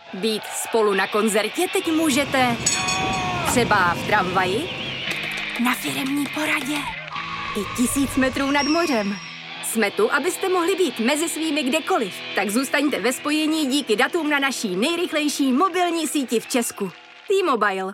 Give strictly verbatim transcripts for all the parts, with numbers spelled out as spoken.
Být spolu na koncertě teď můžete třeba v tramvaji, na firemní poradě i tisíc metrů nad mořem. Jsme tu, abyste mohli být mezi svými kdekoliv. Tak zůstaňte ve spojení díky datům na naší nejrychlejší mobilní síti v Česku. T-Mobile.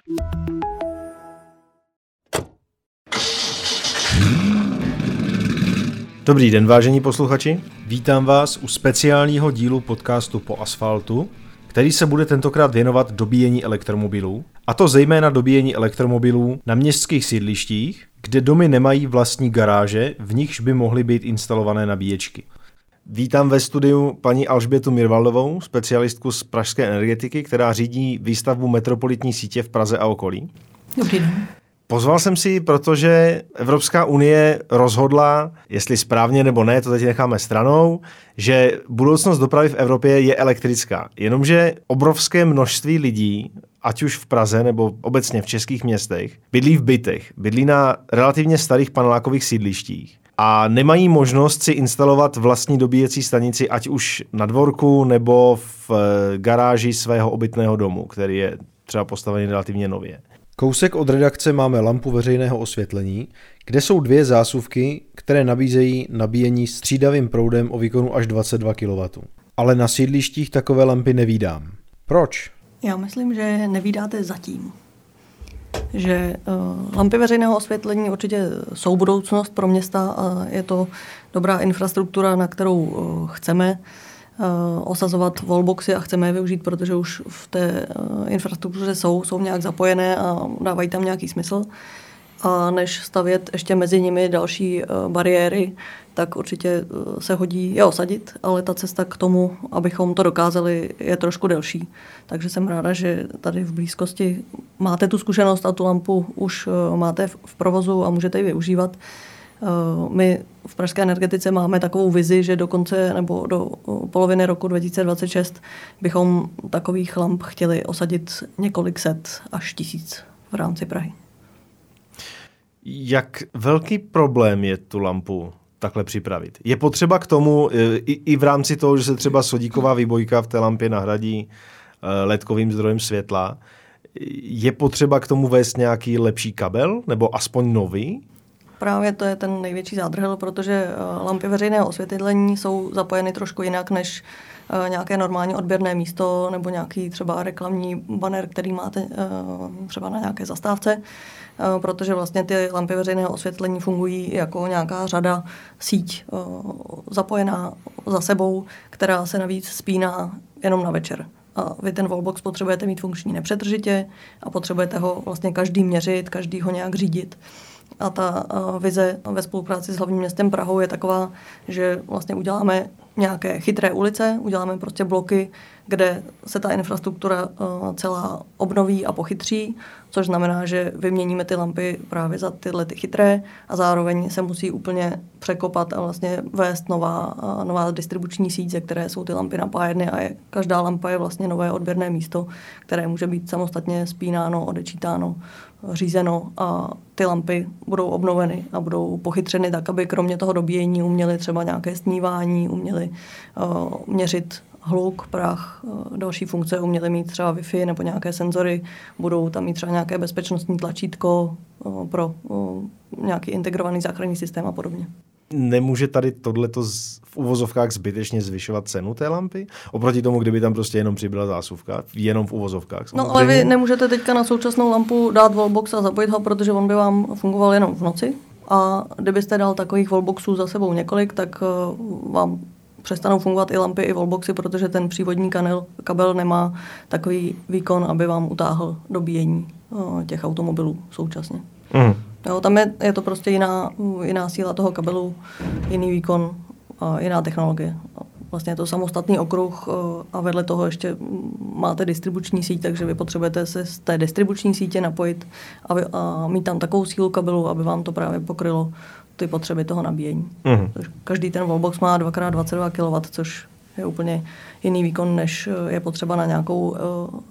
Dobrý den, vážení posluchači. Vítám vás u speciálního dílu podcastu Po asfaltu, který se bude tentokrát věnovat dobíjení elektromobilů, a to zejména dobíjení elektromobilů na městských sídlištích, kde domy nemají vlastní garáže, v nichž by mohly být instalované nabíječky. Vítám ve studiu paní Alžbětu Mirvaldovou, specialistku z pražské energetiky, která řídí výstavbu metropolitní sítě v Praze a okolí. Dobrý den. Pozval jsem si ji, protože Evropská unie rozhodla, jestli správně nebo ne, to teď necháme stranou, že budoucnost dopravy v Evropě je elektrická. Jenomže obrovské množství lidí, ať už v Praze nebo obecně v českých městech, bydlí v bytech, bydlí na relativně starých panelákových sídlištích a nemají možnost si instalovat vlastní dobíjecí stanici, ať už na dvorku nebo v garáži svého obytného domu, který je třeba postavený relativně nově. Kousek od redakce máme lampu veřejného osvětlení, kde jsou dvě zásuvky, které nabízejí nabíjení střídavým proudem o výkonu až dvacet dva kilowattů. Ale na sídlištích takové lampy nevídám. Proč? Já myslím, že nevídáte zatím. Že uh, lampy veřejného osvětlení určitě jsou budoucnost pro města a je to dobrá infrastruktura, na kterou uh, chceme Uh, osazovat wallboxy a chceme je využít, protože už v té uh, infrastruktuře jsou, jsou nějak zapojené a dávají tam nějaký smysl. A než stavět ještě mezi nimi další uh, bariéry, tak určitě uh, se hodí je osadit, ale ta cesta k tomu, abychom to dokázali, je trošku delší. Takže jsem ráda, že tady v blízkosti máte tu zkušenost a tu lampu už uh, máte v, v provozu a můžete ji využívat. My v pražské energetice máme takovou vizi, že do konce nebo do poloviny roku dva tisíce dvacet šest bychom takových lamp chtěli osadit několik set až tisíc v rámci Prahy. Jak velký problém je tu lampu takhle připravit? Je potřeba k tomu i, i v rámci toho, že se třeba sodíková výbojka v té lampě nahradí ledkovým zdrojem světla, je potřeba k tomu vést nějaký lepší kabel nebo aspoň nový? Právě to je ten největší zádrhel, protože lampy veřejného osvětlení jsou zapojeny trošku jinak než nějaké normální odběrné místo nebo nějaký třeba reklamní banner, který máte třeba na nějaké zastávce, protože vlastně ty lampy veřejného osvětlení fungují jako nějaká řada síť zapojená za sebou, která se navíc spíná jenom na večer. A vy ten wallbox potřebujete mít funkční nepřetržitě a potřebujete ho vlastně každý měřit, každý ho nějak řídit. A ta uh, vize ve spolupráci s hlavním městem Prahou je taková, že vlastně uděláme nějaké chytré ulice, uděláme prostě bloky, kde se ta infrastruktura uh, celá obnoví a pochytří, což znamená, že vyměníme ty lampy právě za tyhle ty chytré a zároveň se musí úplně překopat a vlastně vést nová, uh, nová distribuční síť, ze které jsou ty lampy napájeny a je, každá lampa je vlastně nové odběrné místo, které může být samostatně spínáno, odečítáno, řízeno a ty lampy budou obnoveny a budou pochytřeny tak, aby kromě toho dobíjení uměly třeba nějaké stmívání, uměly uh, měřit hluk, prach, uh, další funkce, uměly mít třeba Wi-Fi nebo nějaké senzory, budou tam mít třeba nějaké bezpečnostní tlačítko uh, pro uh, nějaký integrovaný záchranný systém a podobně. Nemůže tady tohleto v uvozovkách zbytečně zvyšovat cenu té lampy? Oproti tomu, kdyby tam prostě jenom přibyla zásuvka, jenom v uvozovkách. No ale vy nemůžete teďka na současnou lampu dát wallbox a zapojit ho, protože on by vám fungoval jenom v noci. A kdybyste dal takových wallboxů za sebou několik, tak uh, vám přestanou fungovat i lampy, i wallboxy, protože ten přívodní kanel, kabel nemá takový výkon, aby vám utáhl dobíjení uh, těch automobilů současně. Mm. Jo, tam je, je to prostě jiná, jiná síla toho kabelu, jiný výkon a jiná technologie. Vlastně je to samostatný okruh a vedle toho ještě máte distribuční síť, takže vy potřebujete se z té distribuční sítě napojit a, vy, a mít tam takovou sílu kabelu, aby vám to právě pokrylo ty potřeby toho nabíjení. Mm. Každý ten wallbox má dva krát dvacet dva kilowattů, což je úplně jiný výkon, než je potřeba na nějakou uh,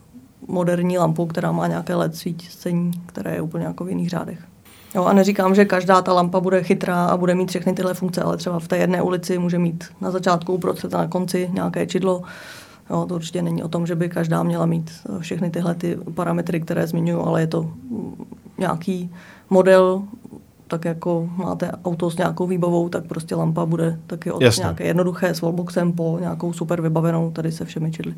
moderní lampu, která má nějaké L E D svícení, které je úplně jako v jiných řádech. Jo, a neříkám, že každá ta lampa bude chytrá a bude mít všechny tyhle funkce, ale třeba v té jedné ulici může mít na začátku, uprostřed a na konci nějaké čidlo, Jo, to určitě není o tom, že by každá měla mít všechny tyhle ty parametry, které zmiňuji, ale je to nějaký model, tak jako máte auto s nějakou výbavou, tak prostě lampa bude taky od Jasně. nějaké jednoduché s wallboxem po nějakou super vybavenou tady se všemi čidly.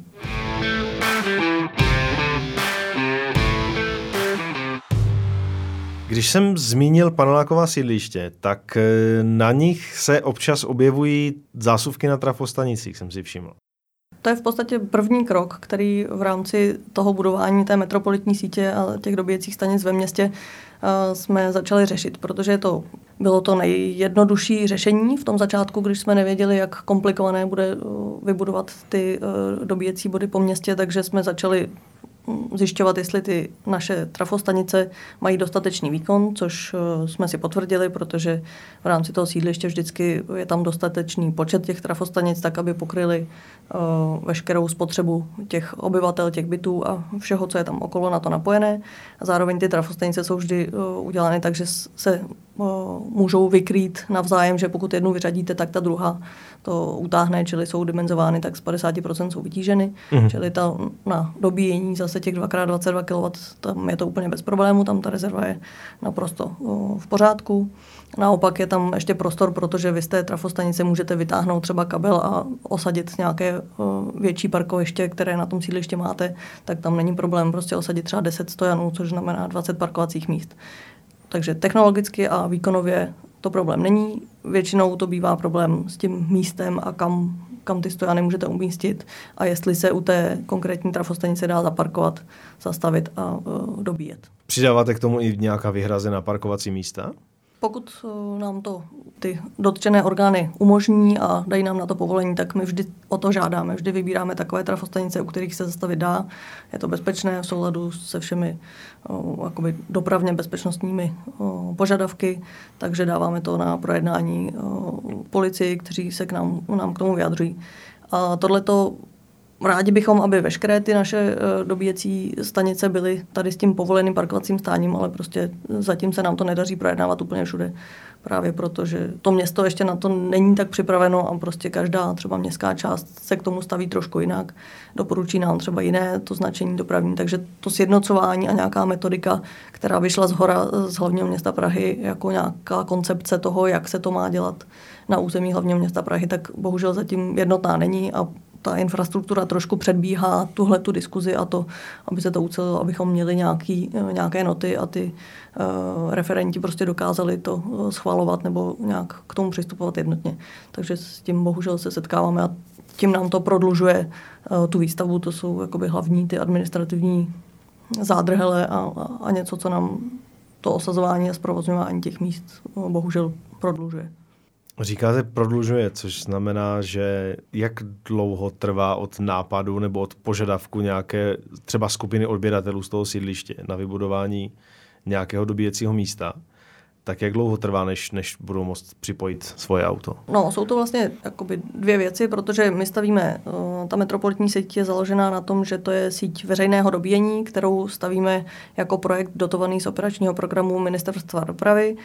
Když jsem zmínil paneláková sídliště, tak na nich se občas objevují zásuvky na trafostanicích, jsem si všiml. To je v podstatě první krok, který v rámci toho budování té metropolitní sítě a těch dobíjecích stanic ve městě uh, jsme začali řešit, protože to bylo to nejjednodušší řešení v tom začátku, když jsme nevěděli, jak komplikované bude uh, vybudovat ty uh, dobíjecí body po městě, takže jsme začali zjišťovat, jestli ty naše trafostanice mají dostatečný výkon, což jsme si potvrdili, protože v rámci toho sídliště vždycky je tam dostatečný počet těch trafostanic, tak aby pokryli uh, veškerou spotřebu těch obyvatel, těch bytů a všeho, co je tam okolo na to napojené. A zároveň ty trafostanice jsou vždy uh, udělány tak, že se uh, můžou vykrýt navzájem, že pokud jednu vyřadíte, tak ta druhá to utáhne, čili jsou dimenzovány tak z padesát procent jsou vytíženy, mm. čili ta na dobíjení zase těch dva krát dvacet dva kilowattů, tam je to úplně bez problému, tam ta rezerva je naprosto uh, v pořádku. Naopak je tam ještě prostor, protože vy z té trafostanice můžete vytáhnout třeba kabel a osadit nějaké uh, větší parkoviště, které na tom sídliště máte, tak tam není problém prostě osadit třeba deset stojanů, což znamená dvacet parkovacích míst. Takže technologicky a výkonově to problém není. Většinou to bývá problém s tím místem a kam, kam ty stojany můžete umístit a jestli se u té konkrétní trafostanice dá zaparkovat, zastavit a uh, dobíjet. Přidáváte k tomu i nějaká vyhrazená parkovací místa? Pokud uh, nám to ty dotčené orgány umožní a dají nám na to povolení, tak my vždy o to žádáme. Vždy vybíráme takové trafostanice, u kterých se zastavit dá. Je to bezpečné v souladu se všemi uh, jakoby dopravně bezpečnostními uh, požadavky, takže dáváme to na projednání uh, policii, kteří se k nám, nám k tomu vyjadřují. A tohleto rádi bychom, aby veškeré ty naše dobíjecí stanice byly tady s tím povoleným parkovacím stáním, ale prostě zatím se nám to nedaří projednávat úplně všude. Právě proto, že to město ještě na to není tak připraveno a prostě každá třeba městská část se k tomu staví trošku jinak. Doporučí nám třeba jiné to značení dopravní, takže to sjednocování a nějaká metodika, která vyšla z hora z hlavního města Prahy jako nějaká koncepce toho, jak se to má dělat na území hlavního města Prahy, tak bohužel zatím jednotná není a ta infrastruktura trošku předbíhá tuhle tu diskuzi a to, aby se to ucelilo, abychom měli nějaký, nějaké noty a ty uh, referenti prostě dokázali to uh, schvalovat nebo nějak k tomu přistupovat jednotně. Takže s tím bohužel se setkáváme a tím nám to prodlužuje uh, tu výstavbu. To jsou jakoby hlavní ty administrativní zádrhele a, a, a něco, co nám to osazování a zprovozňování těch míst uh, bohužel prodlužuje. Říkáte prodlužuje, což znamená, že jak dlouho trvá od nápadu nebo od požadavku nějaké třeba skupiny odběratelů z toho sídliště na vybudování nějakého dobíjecího místa, tak jak dlouho trvá, než, než budou moct připojit svoje auto? No, jsou to vlastně jakoby dvě věci, protože my stavíme, ta metropolitní síť je založená na tom, že to je síť veřejného dobíjení, kterou stavíme jako projekt dotovaný z operačního programu Ministerstva dopravy.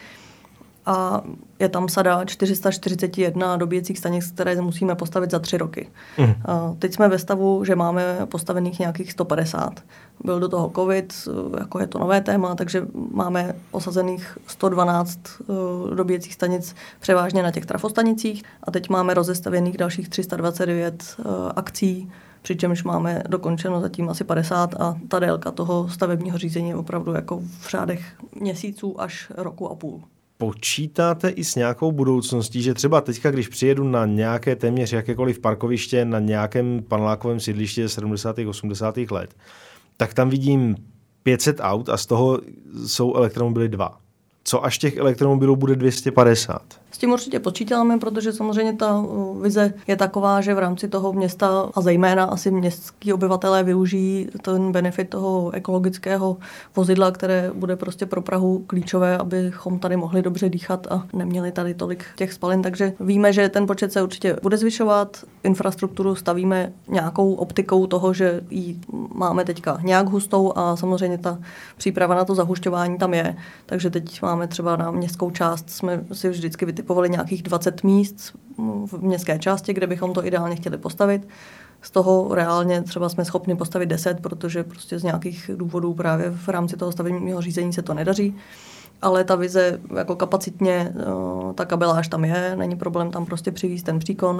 A je tam sada čtyři sta čtyřicet jedna dobíjecích stanic, které musíme postavit za tři roky. Mm. A teď jsme ve stavu, že máme postavených nějakých sto padesát. Byl do toho covid, jako je to nové téma, takže máme osazených sto dvanáct uh, dobíjecích stanic převážně na těch trafostanicích a teď máme rozestavěných dalších tři sta dvacet devět uh, akcí, přičemž máme dokončeno zatím asi padesát a ta délka toho stavebního řízení je opravdu jako v řádech měsíců až roku a půl. Počítáte i s nějakou budoucností, že třeba teďka, když přijedu na nějaké téměř jakékoliv parkoviště na nějakém panelákovém sídlišti sedmdesátých osmdesátých let, tak tam vidím pět set aut a z toho jsou elektromobily dva. Co až těch elektromobilů bude dvě stě padesát? S tím určitě počítáme, protože samozřejmě ta vize je taková, že v rámci toho města a zejména asi městský obyvatelé využijí ten benefit toho ekologického vozidla, které bude prostě pro Prahu klíčové, abychom tady mohli dobře dýchat a neměli tady tolik těch spalin. Takže víme, že ten počet se určitě bude zvyšovat. Infrastrukturu stavíme nějakou optikou toho, že ji máme teďka nějak hustou a samozřejmě ta příprava na to zahušťování tam je. Takže teď máme třeba na městskou část, jsme si vždycky vytipovali nějakých dvacet míst v městské části, kde bychom to ideálně chtěli postavit. Z toho reálně třeba jsme schopni postavit deset, protože prostě z nějakých důvodů právě v rámci toho stavebního řízení se to nedaří. Ale ta vize jako kapacitně, ta kabeláž tam je, není problém tam prostě přivízt ten příkon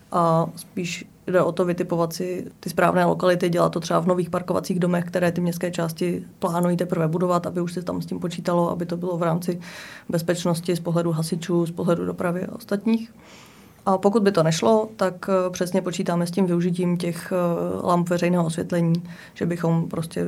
a spíš jde o to vytipovat si ty správné lokality, dělat to třeba v nových parkovacích domech, které ty městské části plánují teprve budovat, aby už se tam s tím počítalo, aby to bylo v rámci bezpečnosti z pohledu hasičů, z pohledu dopravy a ostatních. A pokud by to nešlo, tak přesně počítáme s tím využitím těch lamp veřejného osvětlení, že bychom prostě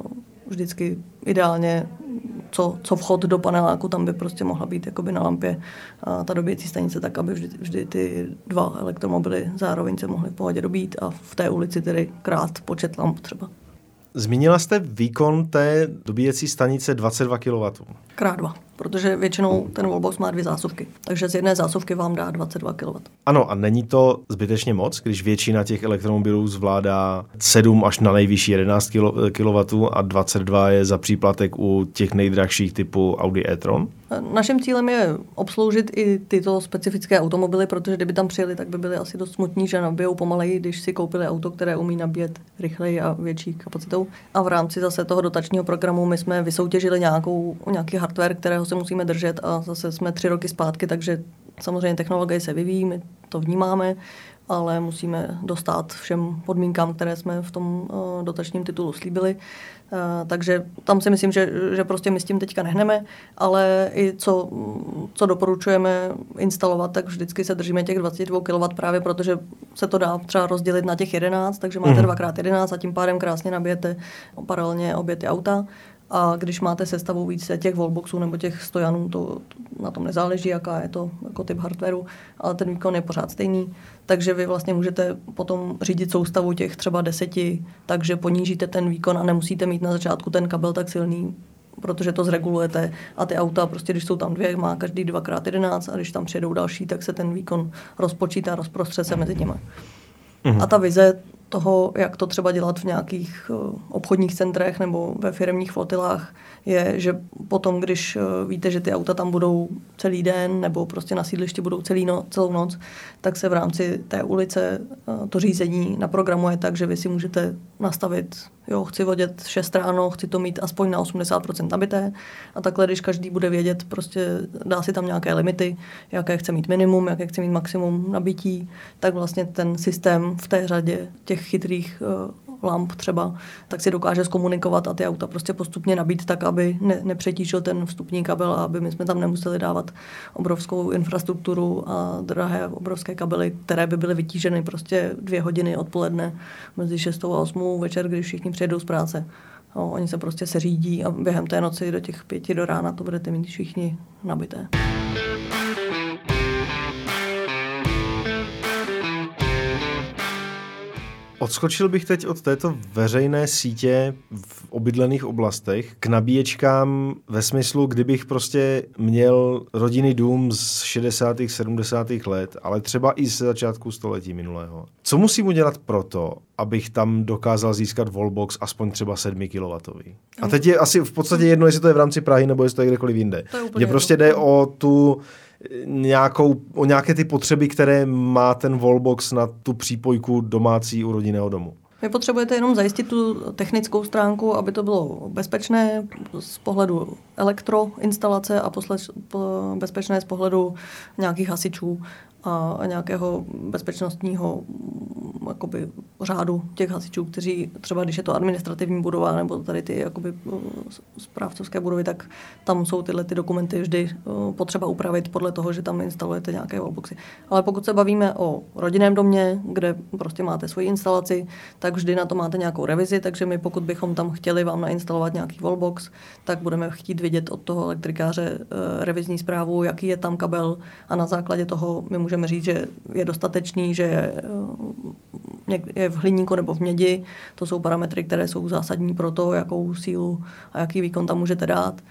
vždycky ideálně co, co vchod do paneláku, tam by prostě mohla být jakoby na lampě a ta dobíjecí stanice, tak aby vždy, vždy ty dva elektromobily zároveň se mohly v pohodě dobít a v té ulici tedy krát počet lamp třeba. Zmínila jste výkon té dobíjecí stanice dvacet dva kilowattů. Krát dva, protože většinou ten wallbox má dvě zásuvky, takže z jedné zásuvky vám dá dvacet dva kilowattů. Ano, a není to zbytečně moc, když většina těch elektromobilů zvládá sedm až na nejvyšší jedenáct kilowattů a dvacet dva je za příplatek u těch nejdražších typu Audi e-tron? Naším cílem je obsloužit i tyto specifické automobily, protože kdyby tam přijeli, tak by byli asi dost smutní, že nabijou pomaleji, když si koupili auto, které umí nabíjet rychleji a větší kapacitou. A v rámci zase toho dotačního programu my jsme vysoutěžili nějakou, nějaký hardware, kterého se musíme držet a zase jsme tři roky zpátky, takže samozřejmě technologie se vyvíjí, my to vnímáme, ale musíme dostat všem podmínkám, které jsme v tom uh, dotačním titulu slíbili. Uh, takže tam si myslím, že, že prostě my s tím teďka nehneme, ale i co, co doporučujeme instalovat, tak vždycky se držíme těch dvacet dva kilowattů právě protože se to dá třeba rozdělit na těch jedenáct, takže máte dva krát jedenáct a tím pádem krásně nabijete paralelně obě ty auta. A když máte sestavu více těch wallboxů nebo těch stojanů, to, to na tom nezáleží, jaká je to jako typ hardwareu, ale ten výkon je pořád stejný. Takže vy vlastně můžete potom řídit soustavu těch třeba deseti, takže ponížíte ten výkon a nemusíte mít na začátku ten kabel tak silný, protože to zregulujete a ty auta, prostě když jsou tam dvě, má každý dva krát jedenáct a když tam přijedou další, tak se ten výkon rozpočítá, rozprostře se mezi těmi. Mm-hmm. A ta vize toho, jak to třeba dělat v nějakých uh, obchodních centrech nebo ve firemních flotilách, je, že potom, když uh, víte, že ty auta tam budou celý den nebo prostě na sídlišti budou celý no, celou noc, tak se v rámci té ulice uh, to řízení naprogramuje tak, že vy si můžete nastavit, jo, chci vodit šest ráno, chci to mít aspoň na osmdesát procent nabité a takhle, když každý bude vědět, prostě dá si tam nějaké limity, jaké chce mít minimum, jaké chce mít maximum nabití, tak vlastně ten systém v té řadě těch chytrých uh, lamp třeba, tak si dokáže zkomunikovat a ty auta prostě postupně nabít tak, aby ne, nepřetížil ten vstupní kabel a aby my jsme tam nemuseli dávat obrovskou infrastrukturu a drahé obrovské kabely, které by byly vytíženy prostě dvě hodiny odpoledne mezi šestou a osmou večer, když všichni přijedou z práce. No, oni se prostě seřídí a během té noci do těch pěti do rána to budete mít všichni nabité. Odskočil bych teď od této veřejné sítě v obydlených oblastech k nabíječkám ve smyslu, kdybych prostě měl rodinný dům z šedesátých sedmdesátých let, ale třeba i ze začátku století minulého. Co musím udělat proto, abych tam dokázal získat wallbox aspoň třeba sedm kilowattový? A teď je asi v podstatě jedno, jestli to je v rámci Prahy nebo jestli to je kdekoliv jinde. Mně prostě jde o tu nějakou, o nějaké ty potřeby, které má ten wallbox na tu přípojku domácí u rodinného domu. Vy potřebujete jenom zajistit tu technickou stránku, aby to bylo bezpečné z pohledu elektroinstalace a posled, bezpečné z pohledu nějakých hasičů a nějakého bezpečnostního jakoby, řádu těch hasičů, kteří třeba, když je to administrativní budova nebo tady ty jakoby, správcovské budovy, tak tam jsou tyhle ty dokumenty vždy potřeba upravit podle toho, že tam instalujete nějaké wallboxy. Ale pokud se bavíme o rodinném domě, kde prostě máte svoji instalaci, tak vždy na to máte nějakou revizi, takže my pokud bychom tam chtěli vám nainstalovat nějaký wallbox, tak budeme chtít vidět od toho elektrikáře revizní zprávu, jaký je tam kabel a na základě toho my můžeme říct, že je dostatečný, že je v hliníku nebo v mědi. To jsou parametry, které jsou zásadní pro to, jakou sílu a jaký výkon tam můžete dát.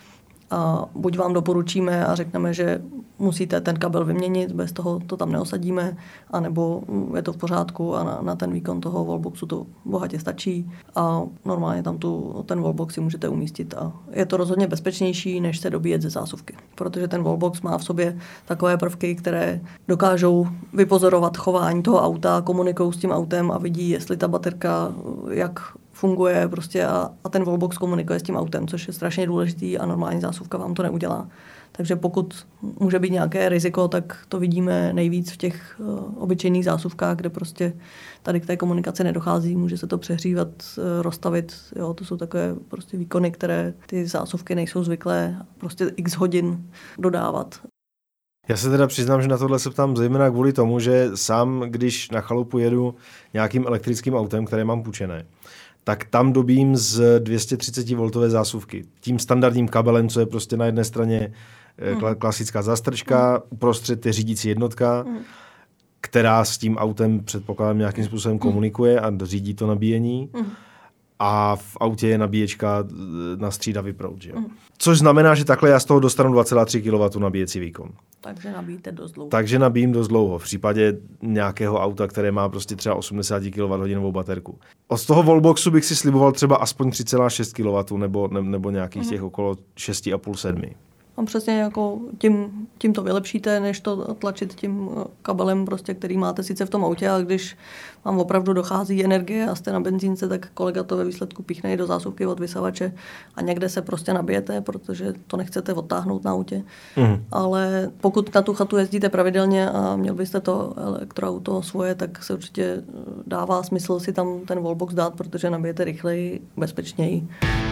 a buď vám doporučíme a řekneme, že musíte ten kabel vyměnit, bez toho to tam neosadíme, anebo je to v pořádku a na, na ten výkon toho wallboxu to bohatě stačí a normálně tam tu, ten wallbox si můžete umístit a je to rozhodně bezpečnější, než se dobíjet ze zásuvky, protože ten wallbox má v sobě takové prvky, které dokážou vypozorovat chování toho auta, komunikují s tím autem a vidí, jestli ta baterka jak funguje prostě a, a ten wallbox komunikuje s tím autem, což je strašně důležitý a normální zásuvka vám to neudělá. Takže pokud může být nějaké riziko, tak to vidíme nejvíc v těch uh, obyčejných zásuvkách, kde prostě tady k té komunikaci nedochází, může se to přehřívat, uh, rozstavit. Jo, to jsou takové prostě výkony, které ty zásuvky nejsou zvyklé prostě x hodin dodávat. Já se teda přiznám, že na tohle se ptám zejména kvůli tomu, že sám, když na chalupu jedu nějakým elektrickým autem, které mám půjčené, tak tam dobím z dvě stě třicet voltové zásuvky. Tím standardním kabelem, co je prostě na jedné straně mm. klasická zástrčka, mm. uprostřed je řídící jednotka, mm. která s tím autem předpokládám nějakým způsobem komunikuje a řídí to nabíjení. Mm. A v autě je nabíječka na střídavý proud. Že? Mm. Což znamená, že takhle já z toho dostanu dva celá tři kilowattu nabíjecí výkon. Takže nabíjíte dost dlouho. Takže nabíjím dost dlouho. V případě nějakého auta, které má prostě třeba osmdesát kilowatthodin baterku. Od toho wallboxu bych si sliboval třeba aspoň tři celá šest kilowattů nebo, ne, nebo nějakých mm. těch okolo šest celá pět sedm. A přesně jako tím, tím to vylepšíte, než to tlačit tím kabelem, prostě, který máte sice v tom autě, a když vám opravdu dochází energie a jste na benzínce, tak kolega to ve výsledku píchne do zásuvky od vysavače a někde se prostě nabijete, protože to nechcete odtáhnout na autě. Mm. Ale pokud na tu chatu jezdíte pravidelně a měl byste to elektroauto svoje, tak se určitě dává smysl si tam ten wallbox dát, protože nabijete rychleji, bezpečněji.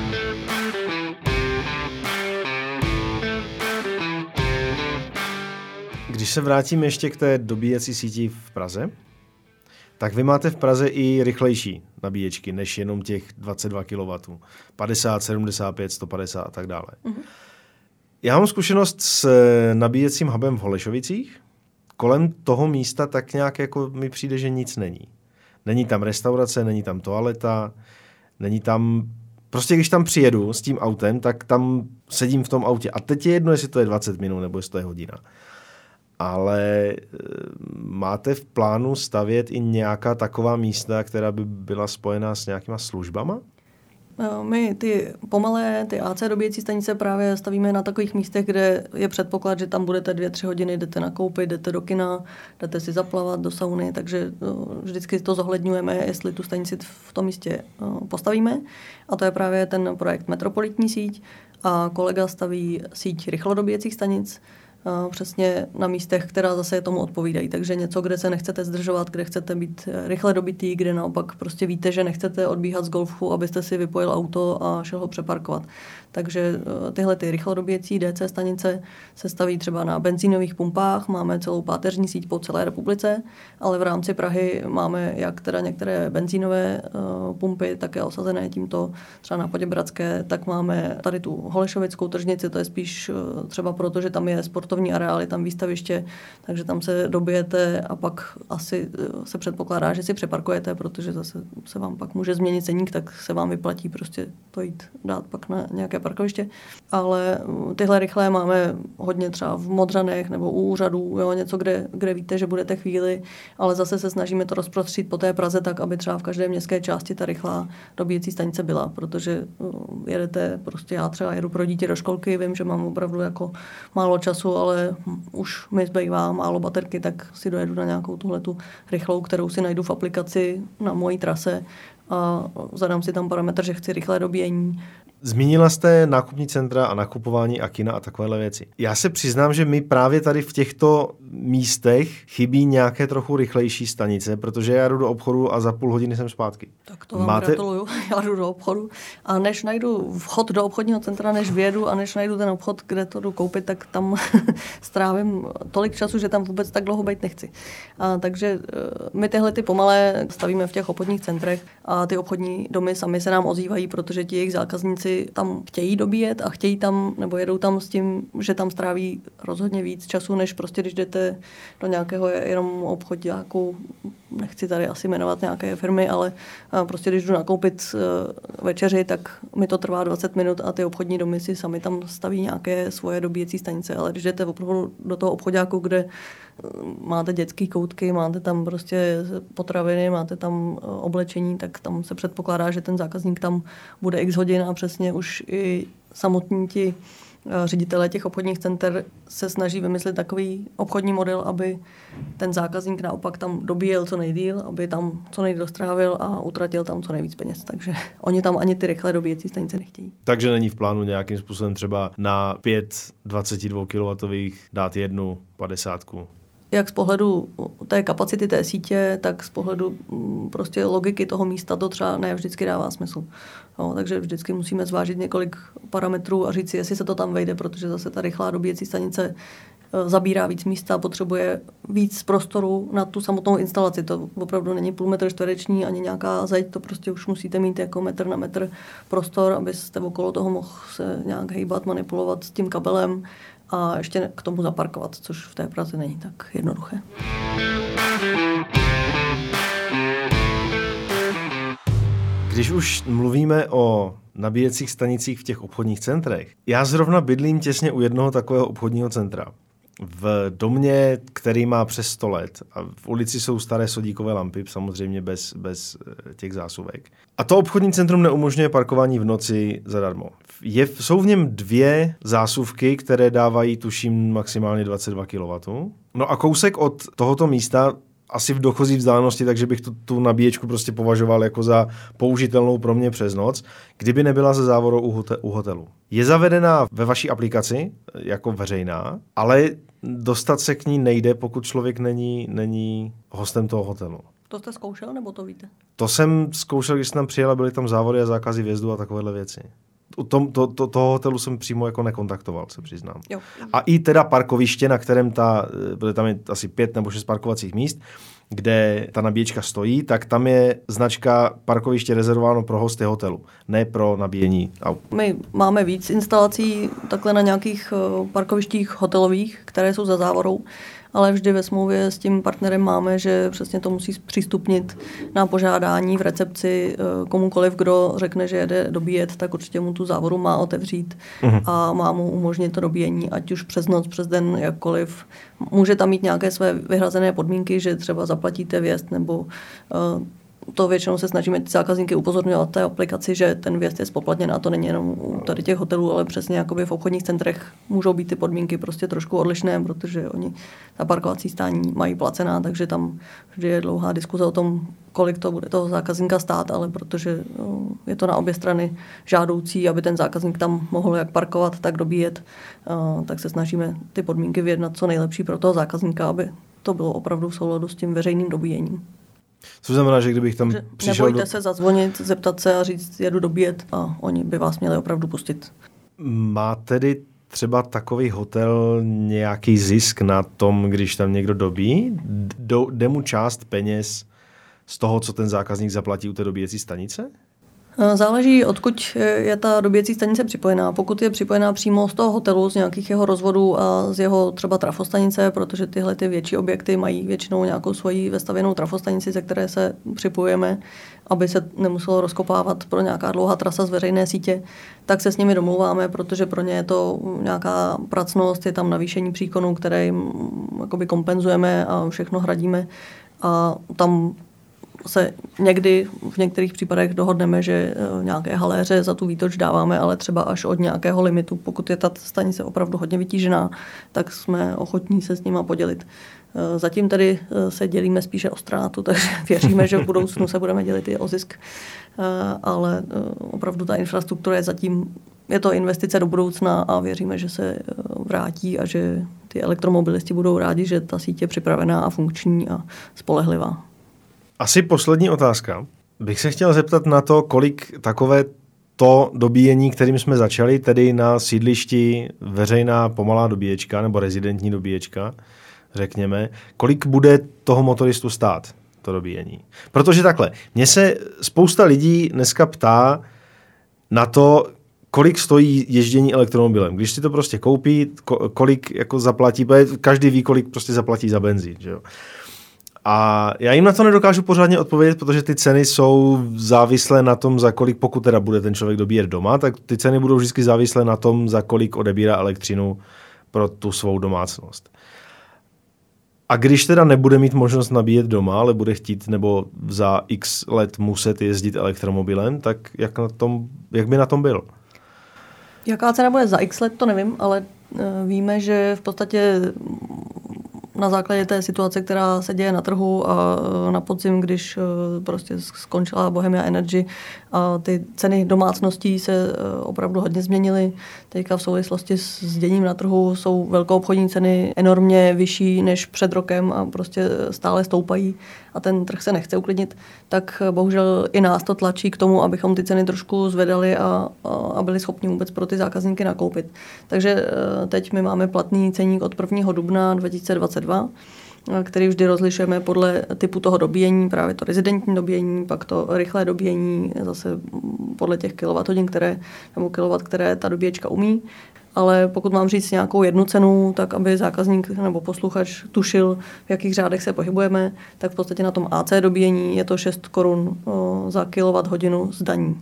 Když se vrátím ještě k té dobíjecí síti v Praze, tak vy máte v Praze i rychlejší nabíječky, než jenom těch dvacet dva kilowattů. padesát, sedmdesát pět, sto padesát a tak dále. Mm-hmm. Já mám zkušenost s nabíjecím hubem v Holešovicích. Kolem toho místa tak nějak jako mi přijde, že nic není. Není tam restaurace, není tam toaleta, není tam... Prostě když tam přijedu s tím autem, tak tam sedím v tom autě. A teď je jedno, jestli to je dvacet minut nebo jestli to je hodina. Ale máte v plánu stavět i nějaká taková místa, která by byla spojená s nějakýma službama? My ty pomalé, ty á cé dobíjecí stanice právě stavíme na takových místech, kde je předpoklad, že tam budete dvě, tři hodiny, jdete nakoupit, jdete do kina, jdete si zaplavat do sauny, takže vždycky to zohledňujeme, jestli tu stanici v tom místě postavíme. A to je právě ten projekt Metropolitní síť a kolega staví síť rychlodobíjecích stanic, přesně na místech, která zase tomu odpovídají. Takže něco, kde se nechcete zdržovat, kde chcete být rychle dobitý, kde naopak prostě víte, že nechcete odbíhat z golfu, abyste si vypojil auto a šel ho přeparkovat. Takže tyhle ty rychlodobíjecí dé cé stanice se staví třeba na benzínových pumpách, máme celou páteřní síť po celé republice, ale v rámci Prahy máme jak teda některé benzínové uh, pumpy, také osazené tímto, třeba na Poděbradské, tak máme tady tu Holešovickou tržnici, to je spíš uh, třeba proto, že tam je sportovní areál, je tam výstaviště, takže tam se dobijete a pak asi uh, se předpokládá, že si přeparkujete, protože zase se vám pak může změnit ceník, tak se vám vyplatí prostě to jít dát pak na nějaké parkoviště, ale tyhle rychlé máme hodně třeba v Modřanech nebo u úřadů, jo, něco, kde, kde víte, že budete chvíli, ale zase se snažíme to rozprostřít po té Praze tak, aby třeba v každé městské části ta rychlá dobíjecí stanice byla, protože jedete, prostě já třeba jedu pro dítě do školky, vím, že mám opravdu jako málo času, ale už mi zbývá málo baterky, tak si dojedu na nějakou tuhletu rychlou, kterou si najdu v aplikaci na mojí trase a zadám si tam parametr, že chci rychlé dobíjení. Zmínila jste nákupní centra a nakupování a kina a takovéhle věci. Já se přiznám, že mi právě tady v těchto místech chybí nějaké trochu rychlejší stanice, protože já jdu do obchodu a za půl hodiny jsem zpátky. Tak to vám Máte... gratuluju. Já jdu do obchodu a než najdu vchod do obchodního centra, než vědu a než najdu ten obchod, kde to jdu koupit, tak tam strávím tolik času, že tam vůbec tak dlouho být nechci. A takže my tyhle ty pomalé stavíme v těch obchodních centrech a ty obchodní domy sami se nám ozývají, protože ti jejich zákazníci Ukrajinci tam chtějí dobíjet a chtějí tam, nebo jedou tam s tím, že tam stráví rozhodně víc času, než prostě, když jdete do nějakého jenom obchodňáku, nechci tady asi jmenovat nějaké firmy, ale prostě když jdu nakoupit večeři, tak mi to trvá dvacet minut a ty obchodní domy si sami tam staví nějaké svoje dobíjecí stanice, ale když jdete opravdu do toho obchodňáku, kde máte dětský koutky, máte tam prostě potraviny, máte tam oblečení, tak tam se předpokládá, že ten zákazník tam bude x hodin a přesně už i samotní ti ředitelé těch obchodních center se snaží vymyslet takový obchodní model, aby ten zákazník naopak tam dobíjel co nejdýl, aby tam co nejdýl strávil a utratil tam co nejvíc peněz. Takže oni tam ani ty rychlé dobíjecí stanice nechtějí. Takže není v plánu nějakým způsobem třeba na pět dvacet dva kilowatových dát jednu padesátku? Jak z pohledu té kapacity té sítě, tak z pohledu prostě logiky toho místa to třeba ne vždycky dává smysl. No, takže vždycky musíme zvážit několik parametrů a říct si, jestli se to tam vejde, protože zase ta rychlá dobíjecí stanice zabírá víc místa, potřebuje víc prostoru na tu samotnou instalaci. To opravdu není půl metr čtvereční ani nějaká zeď, to prostě už musíte mít jako metr na metr prostor, abyste okolo toho mohl se nějak hejbat, manipulovat s tím kabelem a ještě k tomu zaparkovat, což v té Praze není tak jednoduché. Když už mluvíme o nabíjecích stanicích v těch obchodních centrech, já zrovna bydlím těsně u jednoho takového obchodního centra. V domě, který má přes sto let. A v ulici jsou staré sodíkové lampy, samozřejmě bez, bez těch zásuvek. A to obchodní centrum neumožňuje parkování v noci zadarmo. Je, jsou v něm dvě zásuvky, které dávají, tuším, maximálně dvacet dva kilowattů. No a kousek od tohoto místa asi v dochozí vzdálenosti, takže bych tu, tu nabíječku prostě považoval jako za použitelnou pro mě přes noc, kdyby nebyla ze závorou u, hote, u hotelu. Je zavedená ve vaší aplikaci jako veřejná, ale dostat se k ní nejde, pokud člověk není, není hostem toho hotelu. To jste zkoušel, nebo to víte? To jsem zkoušel, když jsem tam přijel a byly tam závory a zákazy vjezdu a takovéhle věci. U tom, to, to, toho hotelu jsem přímo jako nekontaktoval, se přiznám. Jo. A i teda parkoviště, na kterém ta, byly tam je asi pět nebo šest parkovacích míst, kde ta nabíječka stojí, tak tam je značka parkoviště rezervováno pro hosty hotelu, ne pro nabíjení aut. My máme víc instalací takhle na nějakých parkovištích hotelových, které jsou za závorou, ale vždy ve smlouvě s tím partnerem máme, že přesně to musí přístupnit na požádání v recepci komukoliv, kdo řekne, že jede dobíjet, tak určitě mu tu závoru má otevřít uh-huh. a má mu umožnit to dobíjení, ať už přes noc, přes den, jakkoliv. Může tam mít nějaké své vyhrazené podmínky, že třeba zaplatíte vjezd nebo uh, to většinou se snažíme ty zákazníky upozorňovat té aplikaci, že ten vjezd je spoplatněn a to není jenom u tady těch hotelů, ale přesně jakoby v obchodních centrech můžou být ty podmínky prostě trošku odlišné, protože oni ta parkovací stání mají placená, takže tam vždy je dlouhá diskuze o tom, kolik to bude toho zákazníka stát, ale protože no, je to na obě strany žádoucí, aby ten zákazník tam mohl jak parkovat, tak dobíjet, uh, tak se snažíme ty podmínky vyjednat co nejlepší pro toho zákazníka, aby to bylo opravdu v souladu s tím veřejným dobíjením. Co znamená, že kdybych tam Takže přišel... Nebojte do... se zazvonit, zeptat se a říct, jedu dobíjet a oni by vás měli opravdu pustit. Má tedy třeba takový hotel nějaký zisk na tom, když tam někdo dobí? Jde mu část peněz z toho, co ten zákazník zaplatí u té dobíjecí stanice? Záleží, odkud je ta dobíjecí stanice připojená. Pokud je připojená přímo z toho hotelu, z nějakých jeho rozvodů a z jeho třeba trafostanice, protože tyhle ty větší objekty mají většinou nějakou svoji vestavěnou trafostanici, ze které se připojujeme, aby se nemuselo rozkopávat pro nějaká dlouhá trasa z veřejné sítě, tak se s nimi domlouváme, protože pro ně je to nějaká pracnost, je tam navýšení příkonů, které jim jakoby kompenzujeme a všechno hradíme. A tam se někdy v některých případech dohodneme, že nějaké haléře za tu výtoč dáváme, ale třeba až od nějakého limitu. Pokud je ta stanice opravdu hodně vytížená, tak jsme ochotní se s nima podělit. Zatím tedy se dělíme spíše o ztrátu, takže věříme, že v budoucnu se budeme dělit i o zisk. Ale opravdu ta infrastruktura je zatím, je to investice do budoucna a věříme, že se vrátí a že ty elektromobilisti budou rádi, že ta síť je připravená a funkční a spolehlivá. Asi poslední otázka. Bych se chtěl zeptat na to, kolik takové to dobíjení, kterým jsme začali, tedy na sídlišti veřejná pomalá dobíječka nebo rezidentní dobíječka, řekněme, kolik bude toho motoristu stát, to dobíjení. Protože takhle, mě se spousta lidí dneska ptá na to, kolik stojí ježdění elektromobilem. Když si to prostě koupí, kolik jako zaplatí, každý ví, kolik prostě zaplatí za benzín. Že jo? A já jim na to nedokážu pořádně odpovědět, protože ty ceny jsou závislé na tom, za kolik, pokud teda bude ten člověk dobíjet doma, tak ty ceny budou vždycky závislé na tom, za kolik odebírá elektřinu pro tu svou domácnost. A když teda nebude mít možnost nabíjet doma, ale bude chtít nebo za x let muset jezdit elektromobilem, tak jak, na tom, jak by na tom byl? Jaká cena bude za x let, to nevím, ale víme, že v podstatě na základě té situace, která se děje na trhu a na podzim, když prostě skončila Bohemia Energy a ty ceny domácností se opravdu hodně změnily. Teďka v souvislosti s děním na trhu jsou velkoobchodní ceny enormně vyšší než před rokem a prostě stále stoupají a ten trh se nechce uklidnit, tak bohužel i nás to tlačí k tomu, abychom ty ceny trošku zvedali a, a byli schopni vůbec pro ty zákazníky nakoupit. Takže teď my máme platný ceník od prvního dubna dva tisíce dvacet dva, který vždy rozlišujeme podle typu toho dobíjení, právě to rezidentní dobíjení, pak to rychlé dobíjení, zase podle těch kilowatthodin, které, nebo kilowatt, které ta dobíječka umí. Ale pokud mám říct nějakou jednu cenu, tak aby zákazník nebo posluchač tušil, v jakých řádech se pohybujeme, tak v podstatě na tom A C dobíjení je to šest korun za kilowatthodinu z daní.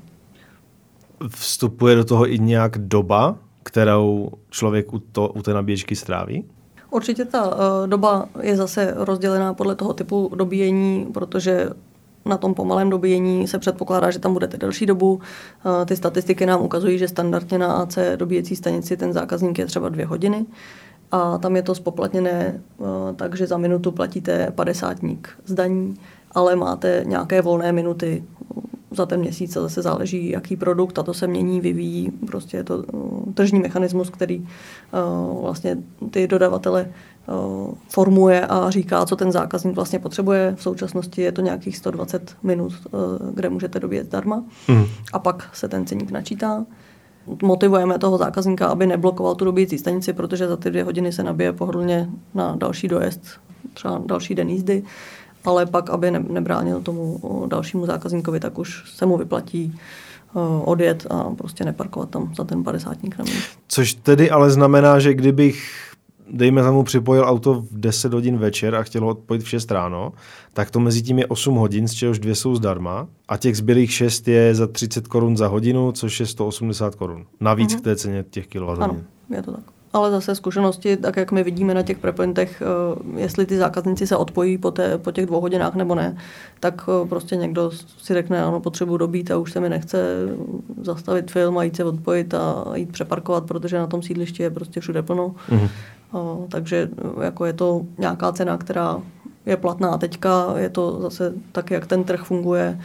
Vstupuje do toho i nějak doba, kterou člověk u, to, u té nabíječky stráví? Určitě ta uh, doba je zase rozdělená podle toho typu dobíjení, protože na tom pomalém dobíjení se předpokládá, že tam budete delší dobu. Uh, ty statistiky nám ukazují, že standardně na A C dobíjecí stanici ten zákazník je třeba dvě hodiny a tam je to spoplatněné, uh, takže za minutu platíte padesátník z daní, ale máte nějaké volné minuty za ten měsíc a zase záleží, jaký produkt, a to se mění, vyvíjí. Prostě je to uh, tržní mechanismus, který uh, vlastně ty dodavatele uh, formuje a říká, co ten zákazník vlastně potřebuje. V současnosti je to nějakých sto dvacet minut, uh, kde můžete dobíjet zdarma. Mm. A pak se ten ceník načítá. Motivujeme toho zákazníka, aby neblokoval tu dobíjecí stanici, protože za ty dvě hodiny se nabije pohodlně na další dojezd, třeba další den jízdy. Ale pak, aby nebránil tomu dalšímu zákazníkovi, tak už se mu vyplatí odjet a prostě neparkovat tam za ten padesátník na míst. Což tedy ale znamená, že kdybych, dejme tomu, připojil auto v deset hodin večer a chtěl ho odpojit v šest ráno, tak to mezi tím je osm hodin, z čehož dvě jsou zdarma a těch zbylých šest je za třicet korun za hodinu, což je sto osmdesát korun. Navíc mm-hmm. k té ceně těch kilowatthodin. Ano, je to tak. Ale zase zkušenosti, tak jak my vidíme na těch prepointech, jestli ty zákazníci se odpojí po, té, po těch dvou hodinách nebo ne, tak prostě někdo si řekne, ano, potřebuji dobít a už se mi nechce zastavit film a jít se odpojit a jít přeparkovat, protože na tom sídlišti je prostě všude plno. Mm-hmm. Takže jako je to nějaká cena, která je platná teďka, je to zase tak, jak ten trh funguje,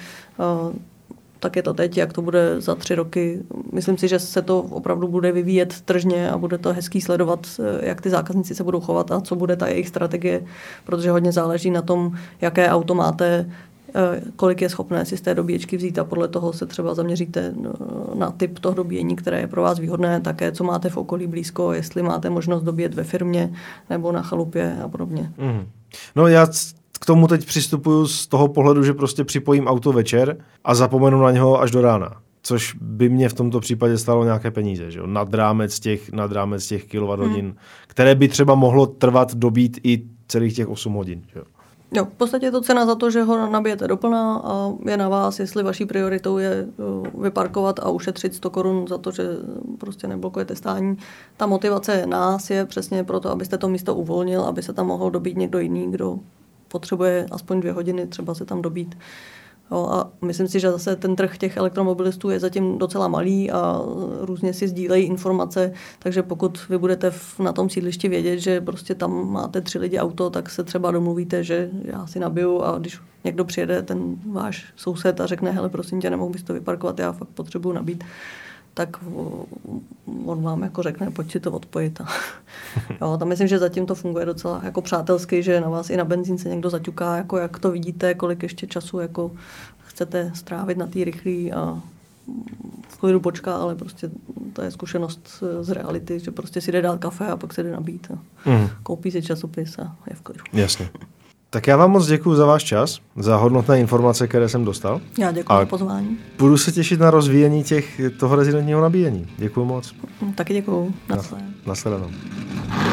tak je to teď, jak to bude za tři roky. Myslím si, že se to opravdu bude vyvíjet tržně a bude to hezký sledovat, jak ty zákazníci se budou chovat a co bude ta jejich strategie, protože hodně záleží na tom, jaké auto máte, kolik je schopné si z té dobíječky vzít a podle toho se třeba zaměříte na typ toho dobíjení, které je pro vás výhodné, také co máte v okolí blízko, jestli máte možnost dobíjet ve firmě nebo na chalupě a podobně. Mm. No já k tomu teď přistupuju z toho pohledu, že prostě připojím auto večer a zapomenu na něho až do rána. Což by mě v tomto případě stálo nějaké peníze, že jo? Nad rámec těch, nad rámec těch kilowatthodin, hmm. které by třeba mohlo trvat dobít i celých těch osm hodin. Že jo? Jo, v podstatě je to cena za to, že ho nabijete doplná a je na vás, jestli vaší prioritou je vyparkovat a ušetřit sto korun za to, že prostě neblokujete stání. Ta motivace nás je přesně proto, abyste to místo uvolnil, aby se tam mohl dobít někdo jiný, kdo potřebuje aspoň dvě hodiny třeba se tam dobít. Jo, a myslím si, že zase ten trh těch elektromobilistů je zatím docela malý a různě si sdílejí informace, takže pokud vy budete v, na tom sídlišti vědět, že prostě tam máte tři lidi auto, tak se třeba domluvíte, že já si nabiju a když někdo přijede, ten váš soused a řekne, hele, prosím tě, nemohu bys to vyparkovat, já fakt potřebuju nabít, tak on vám jako řekne, pojď si to odpojit. Jo, tam myslím, že zatím to funguje docela jako přátelsky, že na vás i na benzín se někdo zaťuká, jako jak to vidíte, kolik ještě času jako chcete strávit na té rychlý a v klidu počká, ale prostě to je zkušenost z reality, že prostě si jde dát kafe a pak se jde nabít a mm. koupí si časopis a je v klidu. Jasně. Tak já vám moc děkuji za váš čas, za hodnotné informace, které jsem dostal. Já děkuji za pozvání. Budu se těšit na rozvíjení těch, toho rezidentního nabíjení. Děkuji moc. Taky děkuji. Nasledanou. Nasledanou.